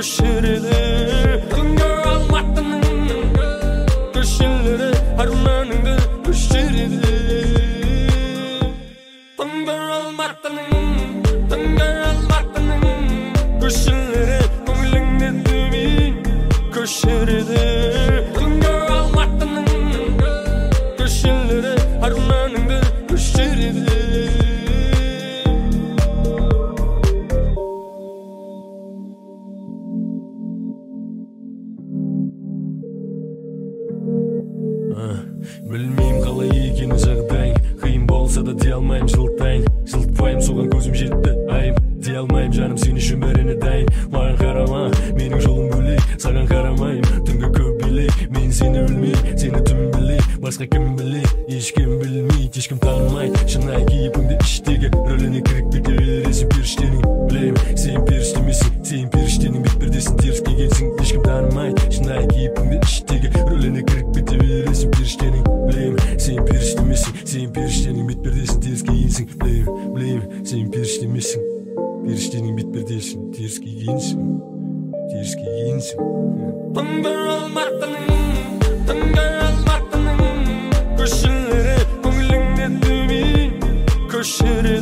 көшіреді күнге алматының көшелері арманыңды көшіреді күнге алматының көшелері көңіліңде төмен көшіреді күнге алматының көшелері арманыңды көшіреді білмеймін қалай екені жағдайың қиын болса да дей алмаймын жылытайын жылытпаймын соған көзім жетті айым дей алмаймын жаным сен үшін бәріне дайын маған қарама менің жолым бөлек саған қарамаймын түнгі көп билей мен сені білмей сені түн білей басқа кім білей ешкім білмейді ешкім танымайды шынайы кейпіңді іштегі рөліне кіріп кете бересің періштенің білемін сен періште емессің сен періштенің бетпердесін теріс кигенсің ешкім танымайды шынайы кейпіңді іштегі рөліне кіріп кете бересің періштенің білемін сен періште емессің сен періштенің бетпердесін теріс кигенсің білемін сен періште емессің періштенің бетпердесін теріс кигенсің күнге алматының көшелері көңіліңде төмен көшіреді